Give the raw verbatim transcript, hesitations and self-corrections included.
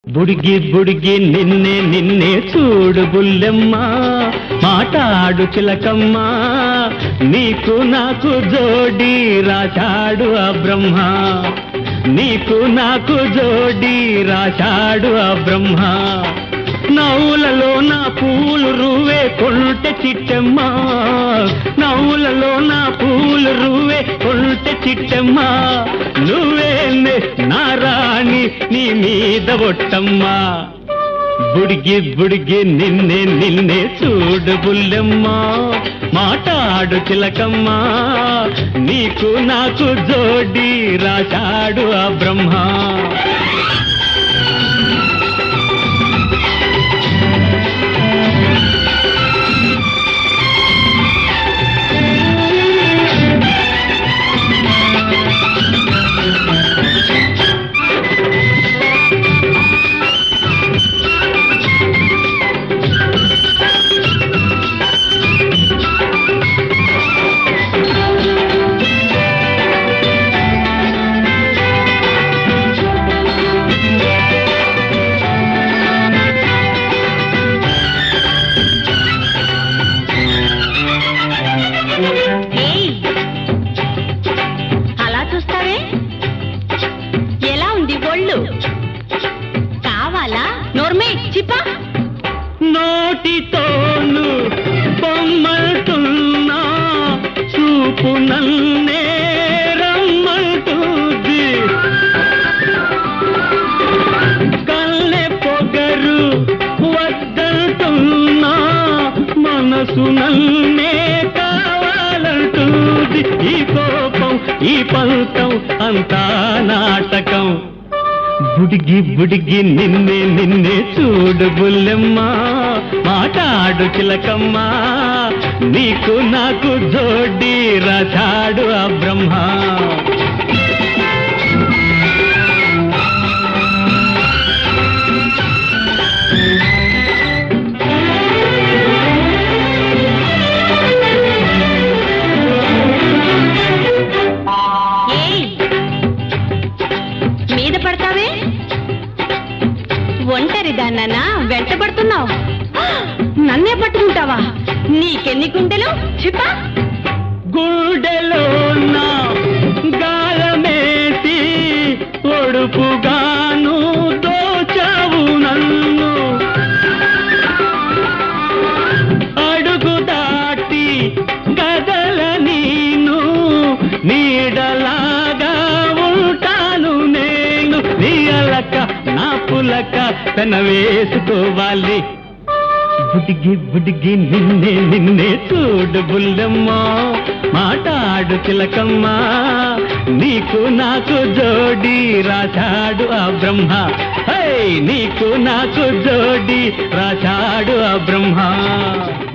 బుడిగి బుడిగి నిన్నే నిన్నే చూడు బుల్లెమ్మ, మాటాడు చిలకమ్మ, నీకు నాకు జోడి రాశాడు ఆ బ్రహ్మ, నీకు నాకు జోడి రాశాడు ఆ బ్రహ్మ. నవ్వులలో నా పూలు రువే కొంటె చిట్టెమ్మ, నవ్వులలో నా పూలు రువే కొంటె చిట్టెమ్మ, నువ్వే నా రాణి నీ మీద ఒట్టమ్మా. బుడిగి బుడిగి నిన్నే నిన్నే చూడు బుల్లెమ్మ, మాటాడు చిలకమ్మ, నీకు నాకు జోడి రాశాడు ఆ బ్రహ్మ. కావాలా నోర్మే చిప్పా? నోటితోను బొమ్మతున్నా చూపు నన్నే రమ్మంటుంది, కళ్ళె పొగరు వద్దంటున్నా మనసు నన్నే కావాలంటుంది. ఈ కోపం ఈ పంతం అంతా నాటకం. బుడిగి బుడిగి నిన్నే నిన్నే చూడు బుల్లెమ్మ, మాటాడు చిలకమ్మ, నీకు నాకు జోడి రాశాడు ఆ బ్రహ్మ. మీద పడతావే ఒంటరిదాన్నా, వెంటబడుతున్నావు, నన్నే పట్టుకుంటావా? నీకెన్ని గుండెలు చిప్పా? గుండెలో నా గాలమేసి ఒడుపుగాను దోచావు నన్ను, అడుగు దాటి గదల నీను నీడలాగా ఉంటాను నేను, నీ అలక నా పులక తన వేసుకోవాలి. బుడిగి బుడిగి నిన్నే నిన్నే చూడు బుల్లెమ్మ, మాటాడు చిలకమ్మ, నీకు నాకు జోడి రాశాడు ఆ బ్రహ్మ. హే, నీకు నాకు జోడి రాశాడు ఆ బ్రహ్మ.